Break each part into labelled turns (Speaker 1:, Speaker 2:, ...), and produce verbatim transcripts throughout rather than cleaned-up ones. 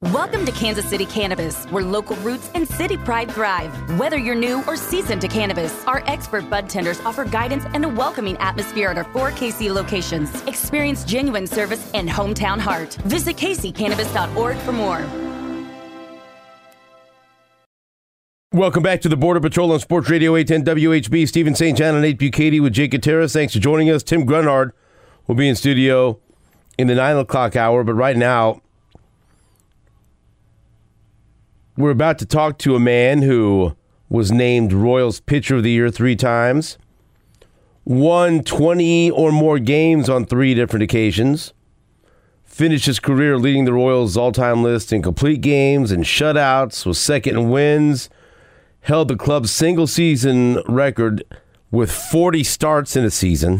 Speaker 1: Welcome to Kansas City Cannabis, where local roots and city pride thrive. Whether you're new or seasoned to cannabis, our expert bud tenders offer guidance and a welcoming atmosphere at our four K C locations. Experience genuine service and hometown heart. Visit K C cannabis dot org for more.
Speaker 2: Welcome back to the Border Patrol on Sports Radio eight ten W H B. Stephen Saint John and Nate Bukaty with Jake Gutierrez. Thanks for joining us. Tim Grunhard will be in studio in the nine o'clock hour, but right now, we're about to talk to a man who was named Royals Pitcher of the Year three times, won twenty or more games on three different occasions, finished his career leading the Royals' all-time list in complete games and shutouts, was second in wins, held the club's single-season record with forty starts in a season,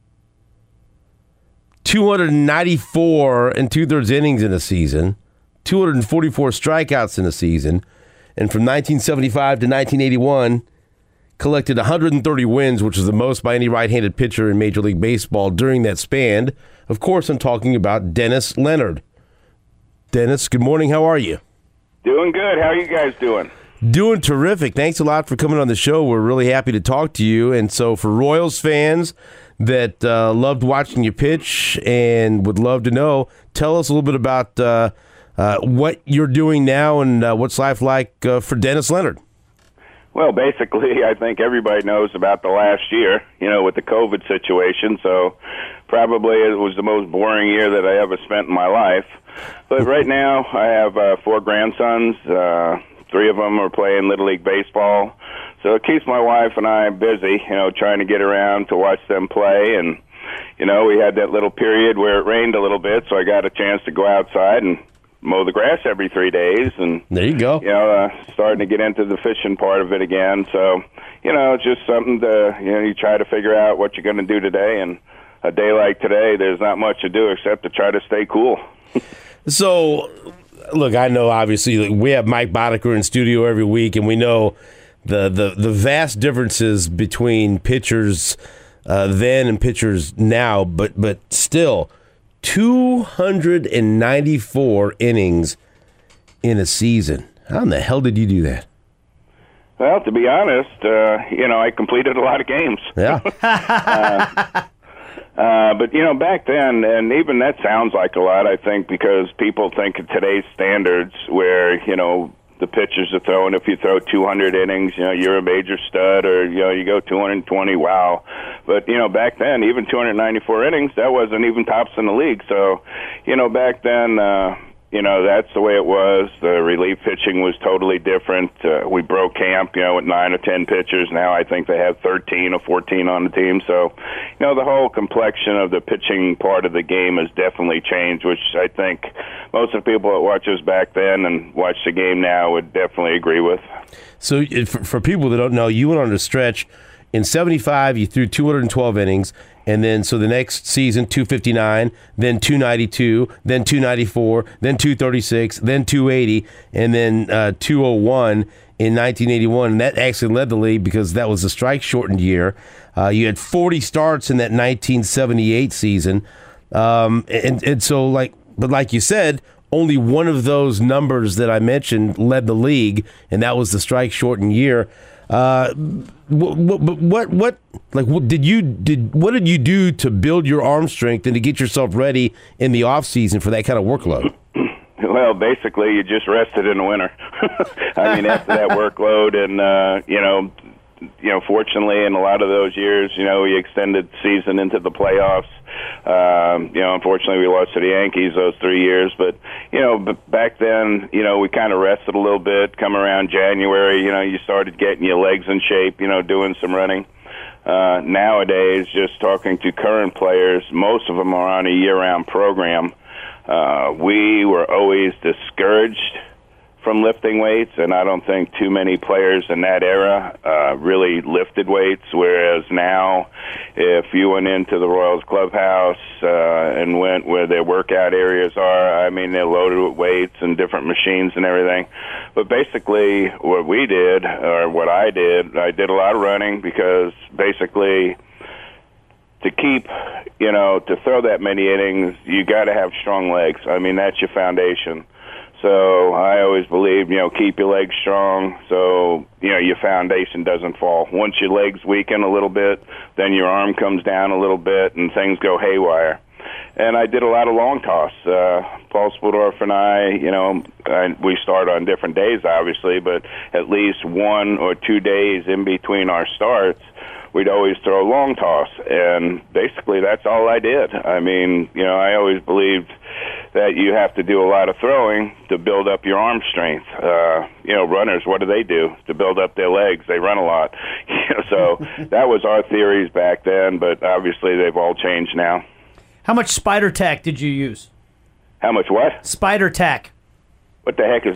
Speaker 2: two hundred ninety-four and two-thirds innings in a season, two hundred forty-four strikeouts in a season, and from nineteen seventy-five to nineteen eighty-one, collected one hundred thirty wins, which is the most by any right-handed pitcher in Major League Baseball during that span. Of course, I'm talking about Dennis Leonard. Dennis, good morning. How are you?
Speaker 3: Doing good. How are you guys doing?
Speaker 2: Doing terrific. Thanks a lot for coming on the show. We're really happy to talk to you. And so for Royals fans that uh, loved watching you pitch and would love to know, tell us a little bit about uh, Uh, what you're doing now and uh, what's life like uh, for Dennis Leonard.
Speaker 3: Well, basically, I think everybody knows about the last year, you know, with the COVID situation. So probably it was the most boring year that I ever spent in my life. But right now I have uh, four grandsons. Uh, three of them are playing Little League Baseball. So it keeps my wife and I busy, you know, trying to get around to watch them play. And, you know, we had that little period where it rained a little bit, so I got a chance to go outside and mow the grass every three days, and
Speaker 2: there you go.
Speaker 3: You know, uh, starting to get into the fishing part of it again. So, you know, it's just something to, you know, you try to figure out what you're going to do today. And a day like today, there's not much to do except to try to stay cool.
Speaker 2: So, look, I know obviously we have Mike Boddicker in studio every week, and we know the the, the vast differences between pitchers uh, then and pitchers now, but but still. two hundred ninety-four innings in a season. How in the hell did you do that?
Speaker 3: Well, to be honest, uh, you know, I completed a lot of games.
Speaker 2: Yeah.
Speaker 3: uh, uh, but, you know, back then, and even that sounds like a lot, I think, because people think of today's standards where, you know, the pitchers are throwing, if you throw two hundred innings, you know, you're a major stud, or, you know, you go two hundred twenty, wow. But, you know, back then, even two hundred ninety-four innings, that wasn't even tops in the league. So, you know, back then, uh, you know, that's the way it was. The relief pitching was totally different. Uh, we broke camp, you know, with nine or ten pitchers. Now I think they have thirteen or fourteen on the team. So, you know, the whole complexion of the pitching part of the game has definitely changed, which I think most of the people that watch us back then and watch the game now would definitely agree with.
Speaker 2: So for, for people that don't know, you went on a stretch. In seventy-five, you threw two hundred twelve innings, and then so the next season, two fifty-nine, then two ninety-two, then two ninety-four, then two thirty-six, then two eighty, and then uh, two oh one in nineteen eighty-one. And that actually led the league because that was a strike-shortened year. Uh, you had forty starts in that nineteen seventy-eight season. Um, and, and so, like, but like you said, only one of those numbers that I mentioned led the league, and that was the strike-shortened year. Uh, what, what, what, what, like, what did you did? What did you do to build your arm strength and to get yourself ready in the off season for that kind of workload?
Speaker 3: Well, basically, you just rested in the winter. I mean, after that workload, and uh, you know, you know, fortunately, in a lot of those years, you know, we extended the season into the playoffs. Um, you know, unfortunately, we lost to the Yankees those three years. But, you know, but back then, you know, we kind of rested a little bit. Come around January, you know, you started getting your legs in shape, you know, doing some running. Uh, nowadays, just talking to current players, most of them are on a year-round program. Uh, we were always discouraged from lifting weights, and I don't think too many players in that era uh, really lifted weights, whereas now if you went into the Royals clubhouse uh, and went where their workout areas are, I mean, they're loaded with weights and different machines and everything. But basically what we did, or what I did, I did a lot of running because basically to keep, you know, to throw that many innings, you got to have strong legs. I mean, that's your foundation. So I always believe, you know, keep your legs strong so, you know, your foundation doesn't fall. Once your legs weaken a little bit, then your arm comes down a little bit and things go haywire. And I did a lot of long toss. Uh, Paul Spudorf and I, you know, I, we start on different days, obviously, but at least one or two days in between our starts, we'd always throw long toss. And basically that's all I did. I mean, you know, I always believed that you have to do a lot of throwing to build up your arm strength. Uh, you know, runners, what do they do to build up their legs? They run a lot. So that was our theories back then, but obviously they've all changed now.
Speaker 4: How much spider tack did you use?
Speaker 3: How much what?
Speaker 4: Spider tack.
Speaker 3: What the heck is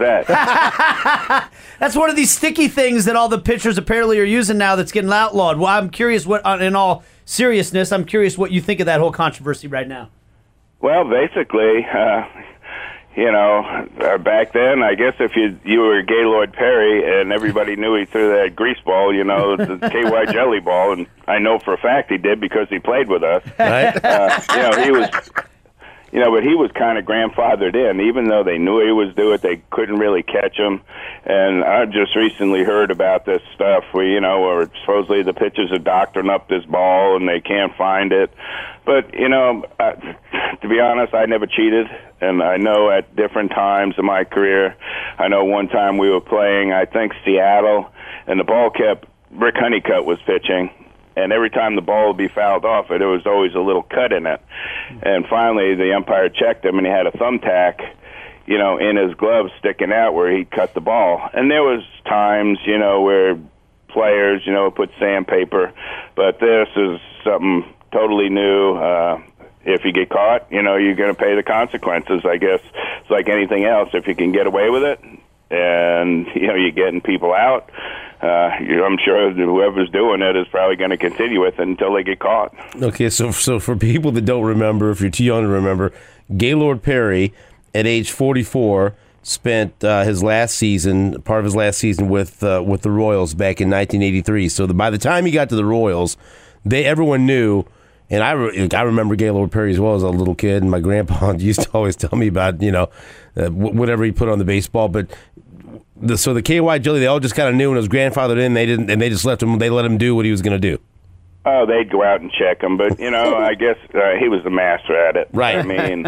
Speaker 3: that?
Speaker 4: That's one of these sticky things that all the pitchers apparently are using now that's getting outlawed. Well, I'm curious what, in all seriousness, I'm curious what you think of that whole controversy right now.
Speaker 3: Well, basically, uh, you know, uh, back then, I guess if you you were Gaylord Perry and everybody knew he threw that grease ball, you know, the K Y jelly ball, and I know for a fact he did because he played with us.
Speaker 2: Right?
Speaker 3: Uh, you know, he was, you know, but he was kind of grandfathered in. Even though they knew he was doing it, they couldn't really catch him. And I just recently heard about this stuff where, you know, where supposedly the pitchers are doctoring up this ball and they can't find it. But, you know, uh, to be honest, I never cheated. And I know at different times in my career, I know one time we were playing, I think, Seattle, and the ball kept, Rick Honeycutt was pitching, and every time the ball would be fouled off it, there was always a little cut in it. And finally, the umpire checked him, and he had a thumbtack, you know, in his glove sticking out where he cut the ball. And there was times, you know, where players, you know, put sandpaper, but this is something totally new. Uh, if you get caught, you know, you're going to pay the consequences, I guess. It's like anything else. If you can get away with it and, you know, you're getting people out, uh, you, I'm sure whoever's doing it is probably going to continue with it until they get caught.
Speaker 2: Okay, so so for people that don't remember, if you're too young to remember, Gaylord Perry, at age forty-four, spent uh, his last season, part of his last season with uh, with the Royals back in nineteen eighty-three. So the, by the time he got to the Royals, they everyone knew. And I, re- I remember Gaylord Perry as well as a little kid, and my grandpa used to always tell me about, you know, uh, whatever he put on the baseball. But the, so the K Y jelly, they all just kind of knew when it was grandfathered in. They didn't, and they just left him. They let him do what he was going to do.
Speaker 3: Oh, they'd go out and check him, but you know, I guess uh, he was the master at it.
Speaker 2: Right.
Speaker 3: I mean,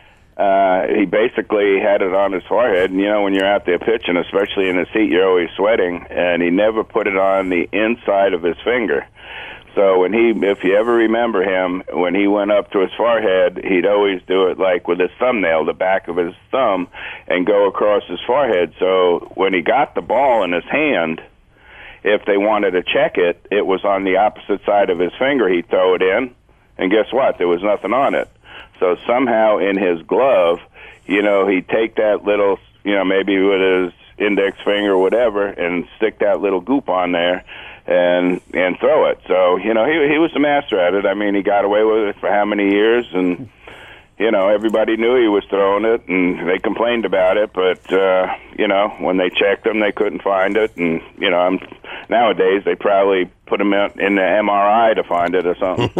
Speaker 3: uh, he basically had it on his forehead, and you know, when you're out there pitching, especially in the seat, you're always sweating, and he never put it on the inside of his finger. So when he, if you ever remember him, when he went up to his forehead, he'd always do it like with his thumbnail, the back of his thumb, and go across his forehead. So when he got the ball in his hand, if they wanted to check it, it was on the opposite side of his finger. He'd throw it in, and guess what? There was nothing on it. So somehow in his glove, you know, he'd take that little, you know, maybe with his index finger or whatever, and stick that little goop on there and and throw it. So, you know, he he was the master at it. I mean, he got away with it for how many years, and, you know, everybody knew he was throwing it, and they complained about it, but, uh, you know, when they checked him, they couldn't find it, and, you know, I'm, nowadays they probably put him in the M R I to find it or something.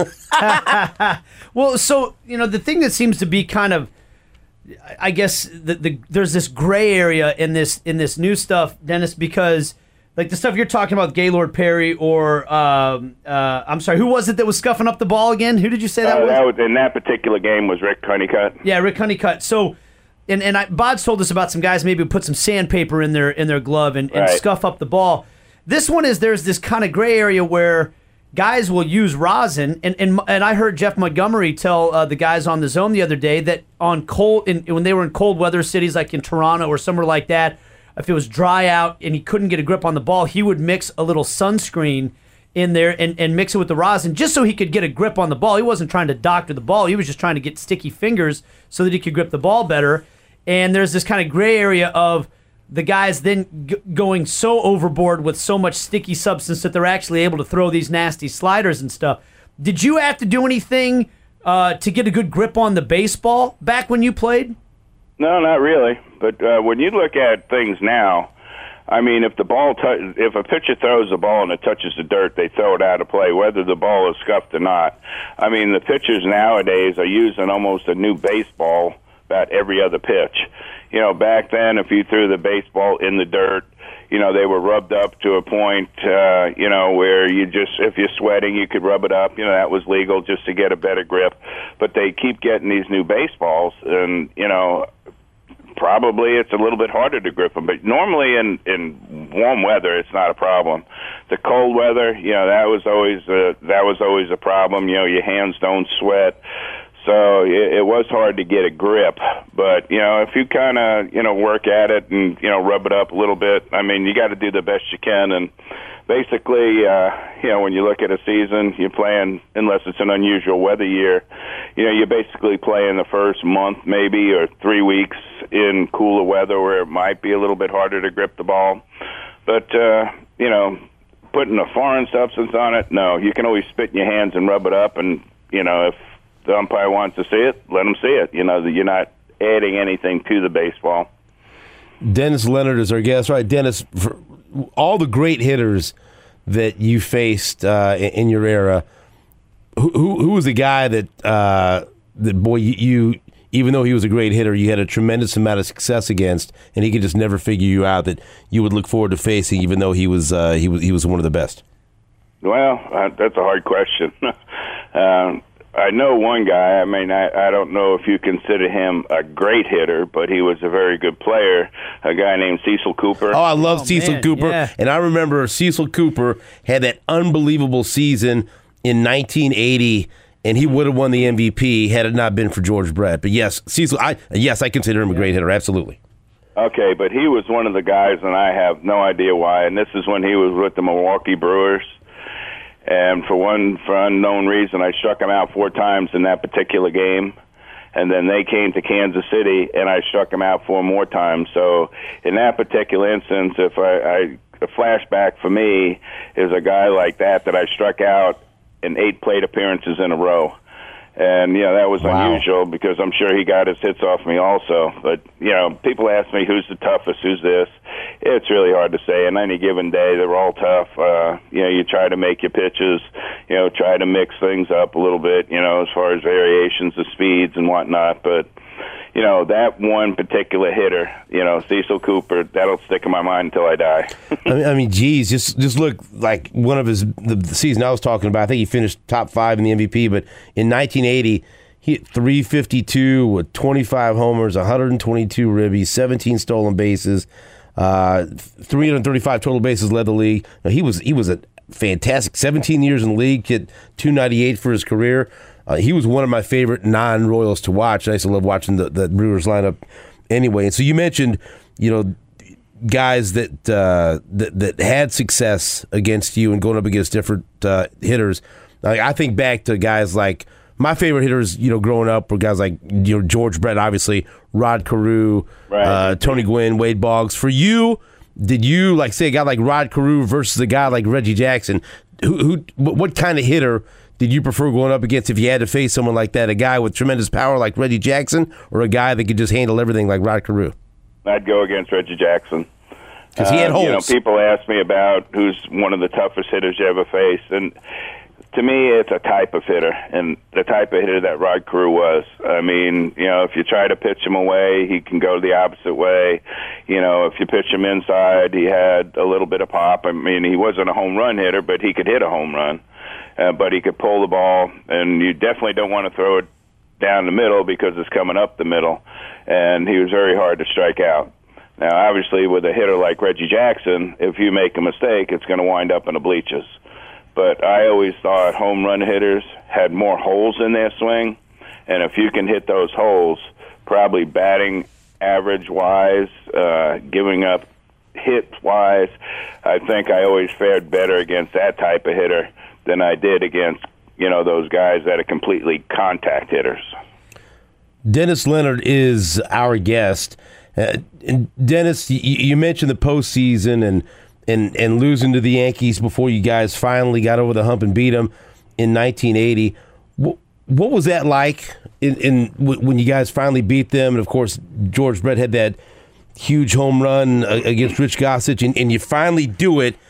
Speaker 4: Well, so, you know, the thing that seems to be kind of, I guess, the, the there's this gray area in this in this new stuff, Dennis, because like the stuff you're talking about, Gaylord Perry, or um, uh, I'm sorry, who was it that was scuffing up the ball again? Who did you say that
Speaker 3: uh,
Speaker 4: was?
Speaker 3: That was? In that particular game was Rick Honeycutt.
Speaker 4: Yeah, Rick Honeycutt. So, and and I, Bod's told us about some guys maybe put some sandpaper in their in their glove and, and
Speaker 3: right.
Speaker 4: scuff up the ball. This one is there's this kind of gray area where guys will use rosin, and and, and I heard Jeff Montgomery tell uh, the guys on the Zone the other day that on cold in, when they were in cold weather cities like in Toronto or somewhere like that, if it was dry out and he couldn't get a grip on the ball, he would mix a little sunscreen in there and, and mix it with the rosin just so he could get a grip on the ball. He wasn't trying to doctor the ball. He was just trying to get sticky fingers so that he could grip the ball better. And there's this kind of gray area of the guys then g- going so overboard with so much sticky substance that they're actually able to throw these nasty sliders and stuff. Did you have to do anything uh, to get a good grip on the baseball back when you played?
Speaker 3: No, not really. But uh, when you look at things now, I mean, if the ball, t- if a pitcher throws the ball and it touches the dirt, they throw it out of play, whether the ball is scuffed or not. I mean, the pitchers nowadays are using almost a new baseball about every other pitch. You know, back then, if you threw the baseball in the dirt, you know, they were rubbed up to a point, uh, you know, where you just, if you're sweating, you could rub it up. You know, that was legal just to get a better grip. But they keep getting these new baseballs, and, you know, probably it's a little bit harder to grip them. But normally in, in warm weather, it's not a problem. The cold weather, you know, that was always a, that was always a problem. You know, your hands don't sweat. So it, it was hard to get a grip, but, you know, if you kind of, you know, work at it and, you know, rub it up a little bit, I mean, you got to do the best you can. And basically, uh, you know, when you look at a season, you're playing, unless it's an unusual weather year, you know, you're basically playing the first month maybe or three weeks in cooler weather where it might be a little bit harder to grip the ball. But, uh, you know, putting a foreign substance on it, no, you can always spit in your hands and rub it up, and, you know, if the umpire wants to see it, let him see it. You know, you're not adding anything to the baseball.
Speaker 2: Dennis Leonard is our guest. Right, Dennis, for all the great hitters that you faced uh, in your era, who, who, who was the guy that, uh, that boy, you, you, even though he was a great hitter, you had a tremendous amount of success against, and he could just never figure you out, that you would look forward to facing, even though he was uh, he was he was one of the best?
Speaker 3: Well, uh, that's a hard question. um, I know one guy. I mean, I, I don't know if you consider him a great hitter, but he was a very good player, a guy named Cecil Cooper.
Speaker 2: Oh, I love
Speaker 4: oh,
Speaker 2: Cecil
Speaker 4: man,
Speaker 2: Cooper.
Speaker 4: yeah.
Speaker 2: And I remember Cecil Cooper had that unbelievable season in nineteen eighty, and he would have won the M V P had it not been for George Brett. But yes, Cecil, I, yes, I consider him a great hitter, absolutely.
Speaker 3: Okay, but he was one of the guys, and I have no idea why, and this is when he was with the Milwaukee Brewers. And for one, for unknown reason, I struck him out four times in that particular game. And then they came to Kansas City, and I struck him out four more times. So in that particular instance, if I, I a flashback for me is a guy like that that I struck out in eight plate appearances in a row. And, you know, that was
Speaker 2: Wow.
Speaker 3: unusual because I'm sure he got his hits off me also. But, you know, people ask me who's the toughest, who's this. It's really hard to say. On any given day, they're all tough. Uh, you know, you try to make your pitches, you know, try to mix things up a little bit, you know, as far as variations of speeds and whatnot. But, you know, that one particular hitter, you know, Cecil Cooper, that'll stick in my mind until I die.
Speaker 2: I mean, I mean, geez, just just look like one of his the, the season I was talking about. I think he finished top five in the M V P, but in nineteen eighty, he hit three fifty-two with twenty-five homers, one hundred twenty-two ribbies, seventeen stolen bases, uh, three hundred thirty-five total bases, led the league. Now, he was he was a fantastic seventeen years in the league, hit two ninety-eight for his career. Uh, he was one of my favorite non-Royals to watch. I used to love watching the, the Brewers lineup anyway. And so you mentioned, you know, guys that uh, that, that had success against you and going up against different uh, hitters. Like, I think back to guys like my favorite hitters, you know, growing up were guys like, you know, George Brett, obviously, Rod Carew,
Speaker 3: Right.
Speaker 2: uh, Tony Gwynn, Wade Boggs. For you, did you, like, say a guy like Rod Carew versus a guy like Reggie Jackson? Who, who what kind of hitter did you prefer going up against if you had to face someone like that, a guy with tremendous power like Reggie Jackson, or a guy that could just handle everything like Rod Carew?
Speaker 3: I'd go against Reggie Jackson.
Speaker 2: Because he had
Speaker 3: Uh,
Speaker 2: holes.
Speaker 3: You know, people ask me about who's one of the toughest hitters you ever faced, and to me, it's a type of hitter, and the type of hitter that Rod Carew was. I mean, you know, if you try to pitch him away, he can go the opposite way. You know, if you pitch him inside, he had a little bit of pop. I mean, he wasn't a home run hitter, but he could hit a home run. Uh, but he could pull the ball, and you definitely don't want to throw it down the middle because it's coming up the middle. And he was very hard to strike out. Now, obviously, with a hitter like Reggie Jackson, if you make a mistake, it's going to wind up in the bleachers. But I always thought home run hitters had more holes in their swing, and if you can hit those holes, probably batting average-wise, uh, giving up hit-wise, I think I always fared better against that type of hitter than I did against, you know, those guys that are completely contact hitters.
Speaker 2: Dennis Leonard is our guest. Uh, and Dennis, you, you mentioned the postseason and, and and losing to the Yankees before you guys finally got over the hump and beat them in nineteen eighty. What, what was that like in, in when you guys finally beat them? And, of course, George Brett had that huge home run against Rich Gossage, and, and you finally do it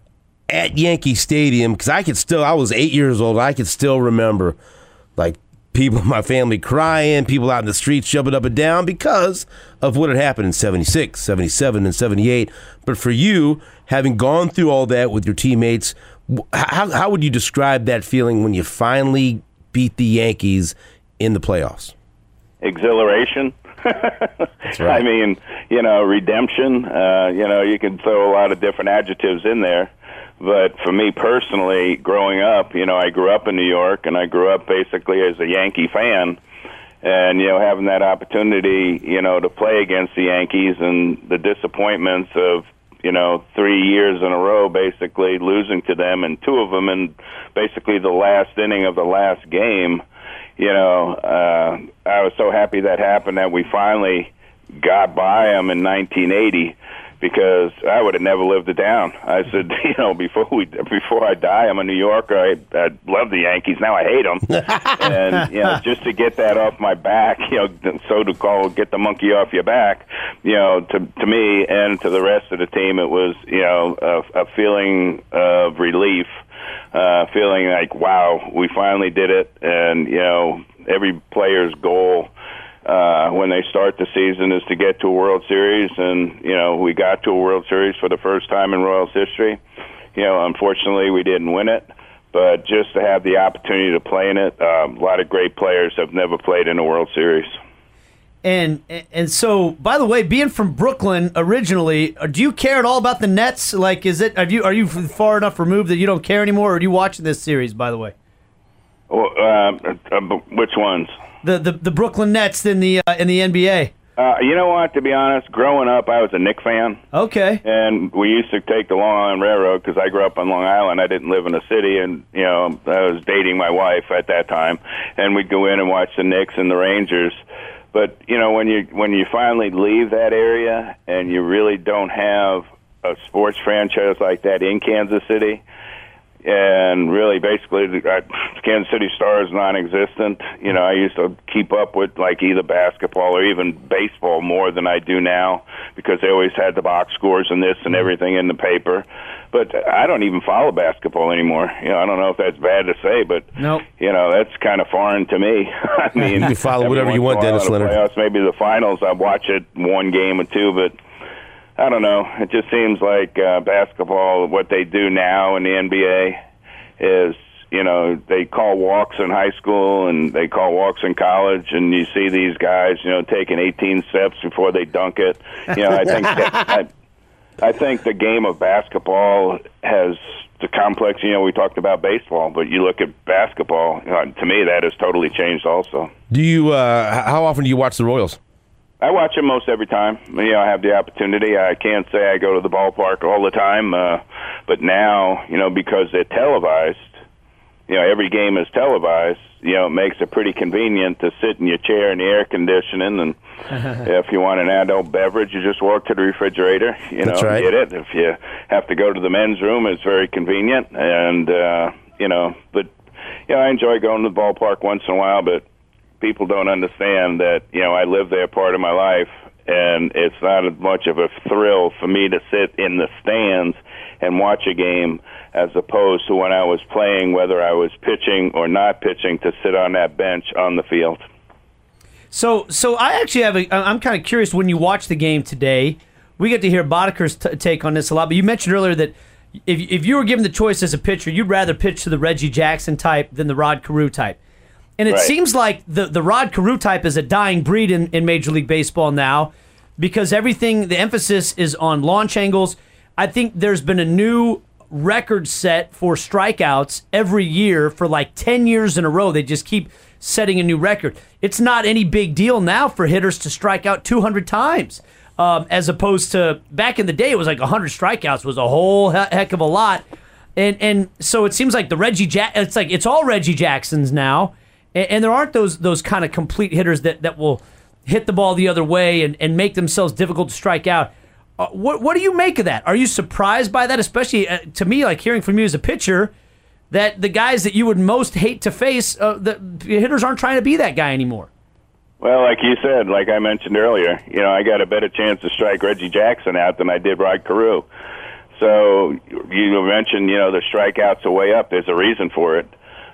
Speaker 2: at Yankee Stadium, because I could still, I was eight years old, I could still remember, like, people, my family crying, people out in the streets jumping up and down because of what had happened in seventy-six, seventy-seven, and seventy-eight. But for you, having gone through all that with your teammates, how, how would you describe that feeling when you finally beat the Yankees in the playoffs?
Speaker 3: Exhilaration.
Speaker 2: That's right.
Speaker 3: I mean, you know, redemption. Uh, you know, you can throw a lot of different adjectives in there. But for me personally, growing up, you know, I grew up in New York, and I grew up basically as a Yankee fan. And, you know, having that opportunity, you know, to play against the Yankees and the disappointments of, you know, three years in a row basically losing to them, and two of them in basically the last inning of the last game, you know, uh, I was so happy that happened that we finally got by them in nineteen eighty. Because I would have never lived it down. I said, you know, before we, before I die, I'm a New Yorker. I, I love the Yankees. Now I hate them. And, you know, just to get that off my back, you know, so to call, get the monkey off your back, you know, to to me and to the rest of the team, it was, you know, a, a feeling of relief, uh, feeling like, wow, we finally did it. And, you know, every player's goal Uh, when they start the season is to get to a World Series, and, you know, we got to a World Series for the first time in Royals history. You know, unfortunately, we didn't win it, but just to have the opportunity to play in it, uh, a lot of great players have never played in a World Series.
Speaker 4: And and so, by the way, being from Brooklyn originally, do you care at all about the Nets? Like, is it, have you, are you far enough removed that you don't care anymore, or are you watching this series, by the way?
Speaker 3: Well, uh, uh, which ones?
Speaker 4: The, the the Brooklyn Nets in the uh, in the N B A.
Speaker 3: Uh, you know what? To be honest, growing up, I was a Knicks fan.
Speaker 4: Okay.
Speaker 3: And we used to take the Long Island Railroad because I grew up on Long Island. I didn't live in a city, and you know I was dating my wife at that time, and we'd go in and watch the Knicks and the Rangers. But you know when you when you finally leave that area and you really don't have a sports franchise like that in Kansas City. And really, basically, the uh, Kansas City Star is non-existent. You know, I used to keep up with, like, either basketball or even baseball more than I do now because they always had the box scores and this and everything in the paper. But I don't even follow basketball anymore. You know, I don't know if that's bad to say, but,
Speaker 4: nope.
Speaker 3: you know, that's kind of foreign to me. I mean,
Speaker 2: you can follow whatever you want, Dennis Leonard.
Speaker 3: Playoffs, maybe the finals, I watch it one game or two, but I don't know. It just seems like uh, basketball, what they do now in the N B A is, you know, they call walks in high school and they call walks in college, and you see these guys, you know, taking eighteen steps before they dunk it. You know, I think that, I, I think the game of basketball has the complex. You know, we talked about baseball, but you look at basketball. Uh, to me, that has totally changed. Also,
Speaker 2: do you? Uh, how often do you watch the Royals?
Speaker 3: I watch them most every time. You know, I have the opportunity. I can't say I go to the ballpark all the time, uh, but now, you know, because they're televised, you know, every game is televised, you know, it makes it pretty convenient to sit in your chair in the air conditioning, and if you want an adult beverage, you just walk to the refrigerator, you know,
Speaker 2: right.
Speaker 3: get it. If you have to go to the men's room, it's very convenient, and, uh, you know, but, you know, I enjoy going to the ballpark once in a while, but people don't understand that, you know, I live there part of my life, and it's not as much of a thrill for me to sit in the stands and watch a game as opposed to when I was playing, whether I was pitching or not pitching, to sit on that bench on the field.
Speaker 4: So, so I actually have a, I'm kind of curious, when you watch the game today, we get to hear Bodeker's t- take on this a lot, but you mentioned earlier that if if you were given the choice as a pitcher, you'd rather pitch to the Reggie Jackson type than the Rod Carew type. And it
Speaker 3: Right.
Speaker 4: seems like the, the Rod Carew type is a dying breed in, in Major League Baseball now, because everything, the emphasis is on launch angles. I think there's been a new record set for strikeouts every year for like ten years in a row. They just keep setting a new record. It's not any big deal now for hitters to strike out two hundred times, um, as opposed to back in the day, it was like one hundred strikeouts was a whole he- heck of a lot. And and so it seems like the Reggie Jack, it's like it's all Reggie Jacksons now. And there aren't those those kind of complete hitters that, that will hit the ball the other way and, and make themselves difficult to strike out. Uh, what what do you make of that? Are you surprised by that? Especially uh, to me, like hearing from you as a pitcher, that the guys that you would most hate to face, uh, the hitters aren't trying to be that guy anymore.
Speaker 3: Well, like you said, like I mentioned earlier, you know, I got a better chance to strike Reggie Jackson out than I did Rod Carew. So you mentioned, you know, the strikeouts are way up. There's a reason for it.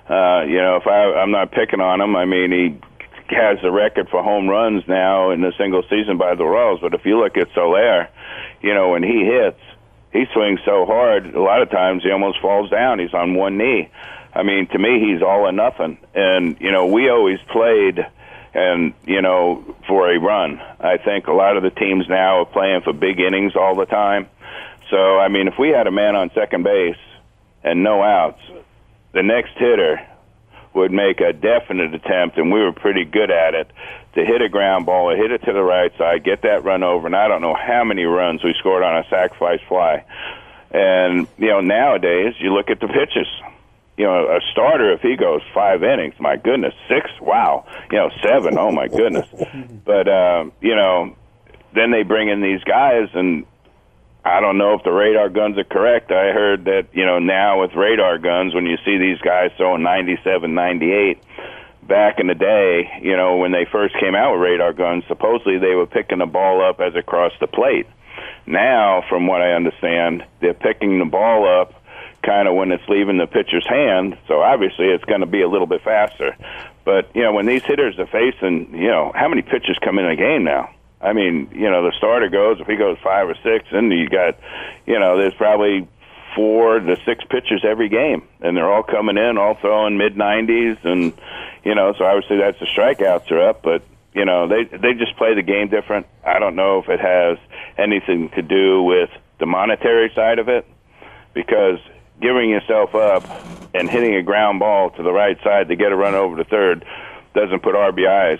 Speaker 3: Uh, you know, if I, I'm not picking on him, I mean, he has the record for home runs now in a single season by the Royals. But if you look at Soler, you know, when he hits, he swings so hard, a lot of times he almost falls down. He's on one knee. I mean, to me, he's all or nothing. And, you know, we always played, and, you know, for a run. I think a lot of the teams now are playing for big innings all the time. So, I mean, if we had a man on second base and no outs, the next hitter would make a definite attempt, and we were pretty good at it, to hit a ground ball or hit it to the right side, get that run over, and I don't know how many runs we scored on a sacrifice fly. And, you know, nowadays, you look at the pitches. You know, a starter, if he goes five innings, my goodness, six, wow. You know, seven, oh, my goodness. But, uh, you know, then they bring in these guys, and I don't know if the radar guns are correct. I heard that, you know, now with radar guns, when you see these guys throwing ninety-seven, ninety-eight, back in the day, you know, when they first came out with radar guns, supposedly they were picking the ball up as it crossed the plate. Now, from what I understand, they're picking the ball up kind of when it's leaving the pitcher's hand, so obviously it's going to be a little bit faster. But, you know, when these hitters are facing, you know, how many pitches come in a game now? I mean, you know, the starter goes, if he goes five or six, then you got, you know, there's probably four to six pitchers every game, and they're all coming in, all throwing mid nineties, and, you know, so obviously that's the strikeouts are up, but, you know, they they just play the game different. I don't know if it has anything to do with the monetary side of it, because giving yourself up and hitting a ground ball to the right side to get a run over to third doesn't put R B Is.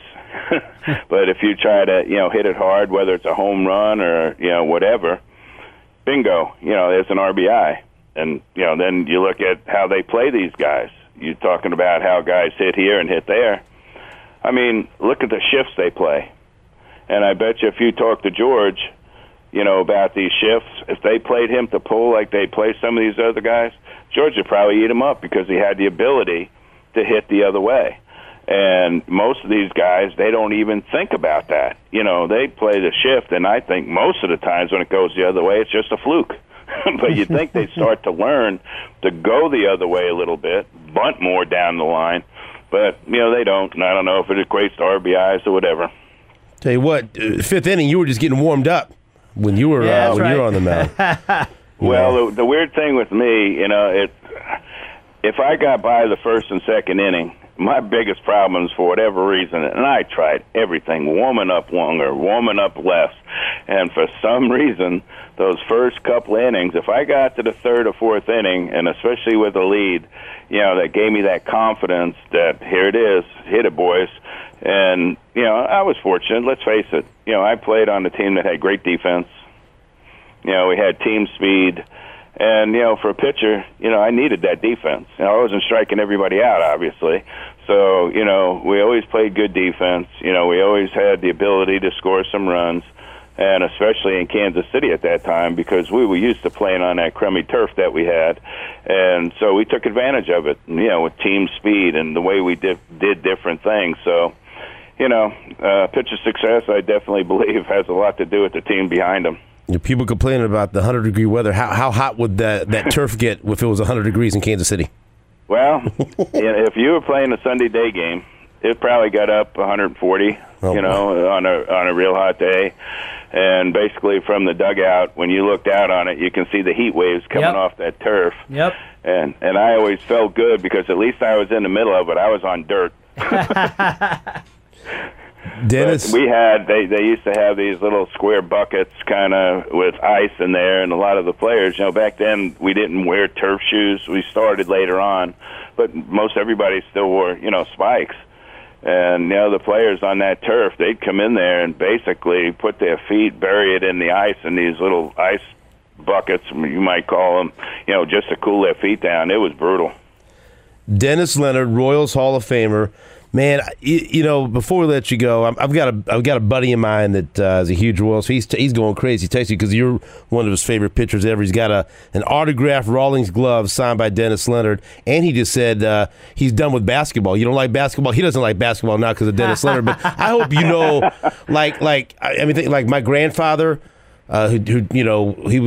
Speaker 3: But if you try to, you know, hit it hard, whether it's a home run or, you know, whatever, bingo, you know, there's an R B I. And, you know, then you look at how they play these guys. You're talking about how guys hit here and hit there. I mean, look at the shifts they play. And I bet you if you talk to George, you know, about these shifts, if they played him to pull like they play some of these other guys, George would probably eat him up because he had the ability to hit the other way. And most of these guys, they don't even think about that. You know, they play the shift, and I think most of the times when it goes the other way, it's just a fluke. But you think they start to learn to go the other way a little bit, bunt more down the line. But, you know, they don't, and I don't know if it equates to R B Is or whatever.
Speaker 2: Tell you what, uh, fifth inning, you were just getting warmed up when you were
Speaker 4: yeah,
Speaker 2: uh, when
Speaker 4: right.
Speaker 2: you were on the mound.
Speaker 3: Well, the, the weird thing with me, you know, it if I got by the first and second inning, my biggest problems, for whatever reason, and I tried everything, warming up longer, warming up less, and for some reason, those first couple innings, if I got to the third or fourth inning, and especially with a lead, you know, that gave me that confidence that here it is, hit it, boys. And, you know, I was fortunate, let's face it. You know, I played on a team that had great defense. You know, we had team speed. And, you know, for a pitcher, you know, I needed that defense. You know, I wasn't striking everybody out, obviously. So, you know, we always played good defense. You know, we always had the ability to score some runs, and especially in Kansas City at that time because we were used to playing on that crummy turf that we had. And so we took advantage of it, you know, with team speed and the way we did, did different things. So, you know, uh, pitcher success, I definitely believe, has a lot to do with the team behind them.
Speaker 2: You know, people complaining about the one hundred degree weather. How how hot would that, that turf get if it was one hundred degrees in Kansas City?
Speaker 3: Well, if you were playing a Sunday day game, it probably got up one hundred forty, oh, you know, on a on a real hot day. And basically from the dugout, when you looked out on it, you can see the heat waves coming
Speaker 4: yep.
Speaker 3: off that turf.
Speaker 4: Yep.
Speaker 3: And and I always felt good because at least I was in the middle of it. I was on dirt.
Speaker 2: Dennis,
Speaker 3: but we had they they used to have these little square buckets kind of with ice in there, and a lot of the players, you know, back then we didn't wear turf shoes. We started later on, but most everybody still wore, you know, spikes. And, you know, the players on that turf, they'd come in there and basically put their feet, bury it in the ice in these little ice buckets, you might call them, you know, just to cool their feet down. It was brutal.
Speaker 2: Dennis Leonard, Royals Hall of Famer. Man, you, you know, before we let you go, I've got a I've got a buddy of mine that uh, is a huge Royals. He's he's going crazy. He texts you because you're one of his favorite pitchers ever. He's got a an autographed Rawlings glove signed by Dennis Leonard, and he just said uh, he's done with basketball. You don't like basketball? He doesn't like basketball now because of Dennis Leonard. But I hope you know, like like I mean, like my grandfather, uh, who, who you know he was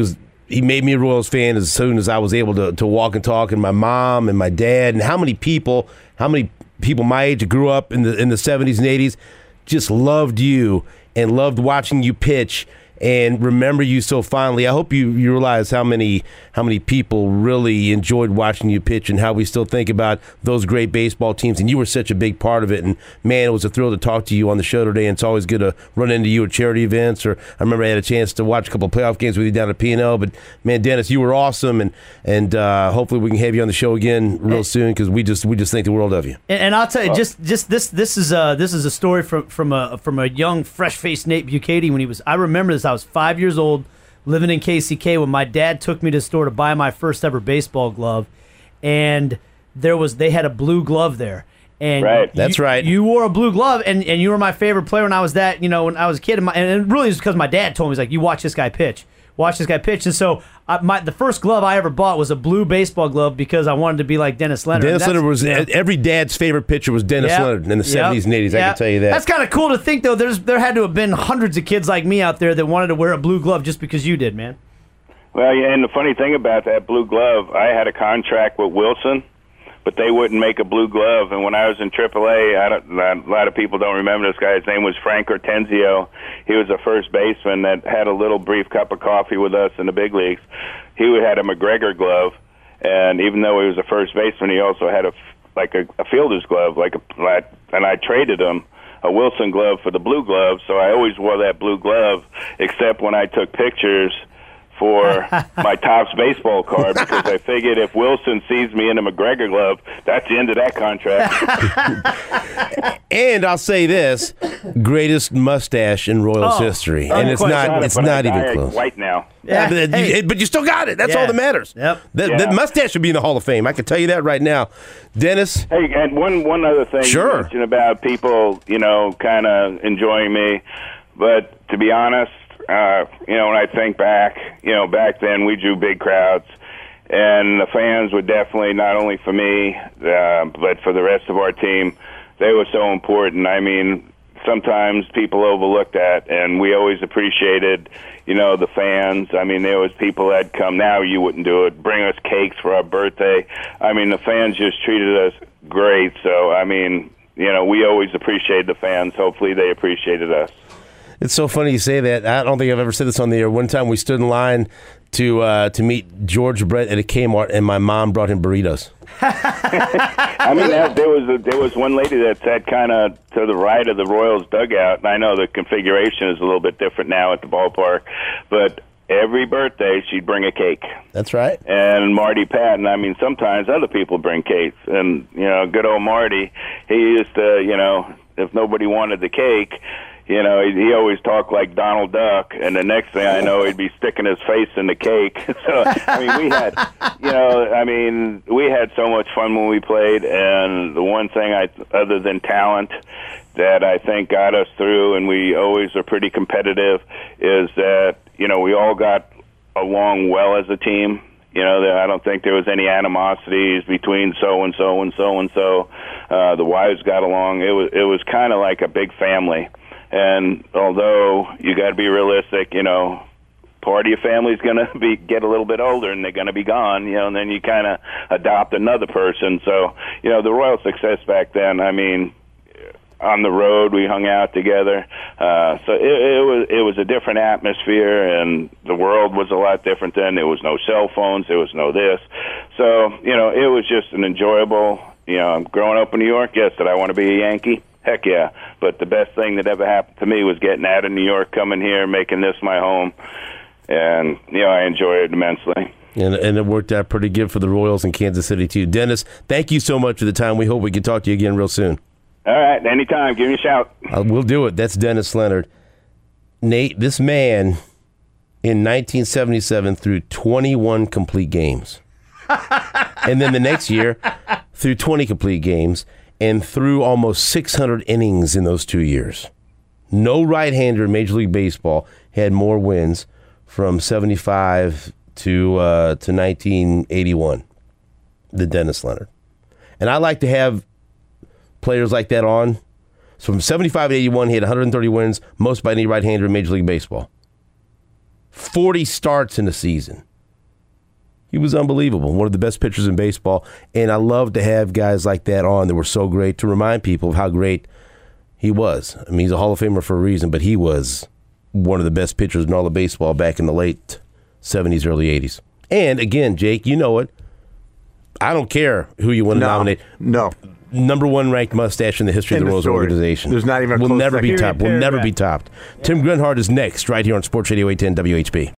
Speaker 2: he made me a Royals fan as soon as I was able to, to walk and talk, and my mom and my dad, and how many people, how many people my age that grew up in the in the seventies and eighties just loved you and loved watching you pitch and remember you so fondly. I hope you, you realize how many how many people really enjoyed watching you pitch and how we still think about those great baseball teams. And you were such a big part of it. And, man, it was a thrill to talk to you on the show today. And it's always good to run into you at charity events. Or I remember I had a chance to watch a couple of playoff games with you down at P and L. But, man, Dennis, you were awesome. And and uh, hopefully we can have you on the show again real soon because we just we just think the world of you.
Speaker 4: And, and I'll tell you, just just this this is a, this is a story from from a from a young, fresh-faced Nate Bukaty when he was – I remember this. I was five years old, living in K C K when my dad took me to the store to buy my first ever baseball glove, and there was they had a blue glove there. And
Speaker 3: right,
Speaker 4: you,
Speaker 2: that's right.
Speaker 4: You wore a blue glove, and, and you were my favorite player when I was that. You know, when I was a kid, and, my, and it really was because my dad told me, he's like, "You watch this guy pitch, watch this guy pitch." And so, I, my the first glove I ever bought was a blue baseball glove because I wanted to be like Dennis Leonard.
Speaker 2: Dennis Leonard was yeah. every dad's favorite pitcher was Dennis
Speaker 4: yep.
Speaker 2: Leonard in the seventies
Speaker 4: yep.
Speaker 2: and eighties.
Speaker 4: Yep.
Speaker 2: I can tell you that.
Speaker 4: That's kind of cool to think, though. There's there had to have been hundreds of kids like me out there that wanted to wear a blue glove just because you did, man.
Speaker 3: Well, yeah, and the funny thing about that blue glove, I had a contract with Wilson, but they wouldn't make a blue glove. And when I was in triple A, I don't, a lot of people don't remember this guy. His name was Frank Hortenzio. He was a first baseman that had a little brief cup of coffee with us in the big leagues. He had a McGregor glove, and even though he was a first baseman, he also had a like a, a fielder's glove. Like a, and I traded him a Wilson glove for the blue glove, so I always wore that blue glove, except when I took pictures for my Topps baseball card, because I figured if Wilson sees me in a McGregor glove, that's the end of that contract.
Speaker 2: And I'll say this: greatest mustache in Royals
Speaker 4: oh,
Speaker 2: history, and it's not it's not even close.
Speaker 3: White now.
Speaker 2: Yeah,
Speaker 4: Yeah,
Speaker 2: but,
Speaker 4: hey.
Speaker 2: you, but you still got it. That's
Speaker 4: Yeah.
Speaker 2: all that matters.
Speaker 4: Yep.
Speaker 2: That,
Speaker 3: Yeah.
Speaker 2: that mustache should be in the Hall of Fame. I can tell you that right now, Dennis.
Speaker 3: Hey, and one one other thing
Speaker 2: Sure.
Speaker 3: you mentioned about people, you know, kind of enjoying me, but to be honest, uh, you know, when I think back, you know, back then we drew big crowds, and the fans were definitely not only for me, uh, but for the rest of our team. They were so important. I mean, sometimes people overlook that, and we always appreciated, you know, the fans. I mean, there was people that come, now you wouldn't do it, bring us cakes for our birthday. I mean, the fans just treated us great. So, I mean, you know, we always appreciate the fans. Hopefully they appreciated us.
Speaker 2: It's so funny you say that. I don't think I've ever said this on the air. One time we stood in line to uh, to meet George Brett at a Kmart, and my mom brought him burritos.
Speaker 3: I mean, that, there was a, there was one lady that sat kind of to the right of the Royals dugout, and I know the configuration is a little bit different now at the ballpark, but every birthday she'd bring a cake.
Speaker 2: That's right.
Speaker 3: And Marty Patton, I mean, sometimes other people bring cakes, and, you know, good old Marty, he used to, you know, if nobody wanted the cake, you know, he, he always talked like Donald Duck, and the next thing I know, he'd be sticking his face in the cake. So, I mean, we had, you know, I mean, we had so much fun when we played, and the one thing, I, other than talent, that I think got us through, and we always are pretty competitive, is that, you know, we all got along well as a team. You know, I don't think there was any animosities between so and so and so and so. Uh, the wives got along. It was it was kind of like a big family. And although you got to be realistic, you know, part of your family's going to be get a little bit older and they're going to be gone, you know, and then you kind of adopt another person. So, you know, the Royal success back then, I mean, on the road we hung out together. Uh, so it, it was it was a different atmosphere, and the world was a lot different then. There was no cell phones. There was no this. So, you know, it was just an enjoyable, you know, growing up in New York, yes, did I want to be a Yankee? Heck yeah. But the best thing that ever happened to me was getting out of New York, coming here, making this my home. And, you know, I enjoy it immensely.
Speaker 2: And, and it worked out pretty good for the Royals in Kansas City, too. Dennis, thank you so much for the time. We hope we can talk to you again real soon.
Speaker 3: All right, anytime. Give me a shout.
Speaker 2: Uh, we'll do it. That's Dennis Leonard. Nate, this man in nineteen seventy-seven threw twenty-one complete games. And then the next year, threw twenty complete games and threw almost six hundred innings in those two years. No right-hander in Major League Baseball had more wins from seventy-five to uh, to nineteen eighty-one than Dennis Leonard. And I like to have players like that on. So from seventy-five to eighty-one, he had one hundred thirty wins, most by any right-hander in Major League Baseball. forty starts in a season. He was unbelievable. One of the best pitchers in baseball. And I love to have guys like that on that were so great to remind people of how great he was. I mean, he's a Hall of Famer for a reason, but he was one of the best pitchers in all of baseball back in the late seventies, early eighties. And, again, Jake, you know it. I don't care who you want to
Speaker 5: no,
Speaker 2: nominate.
Speaker 5: No.
Speaker 2: Number one ranked mustache in the history
Speaker 5: In
Speaker 2: of the
Speaker 5: the
Speaker 2: Royals
Speaker 5: story.
Speaker 2: organization.
Speaker 5: There's not even a
Speaker 2: Will
Speaker 5: close
Speaker 2: never be
Speaker 5: second.
Speaker 2: topped. Will never be topped. Tim Grunhard is next, right here on Sports Radio eight ten W H B.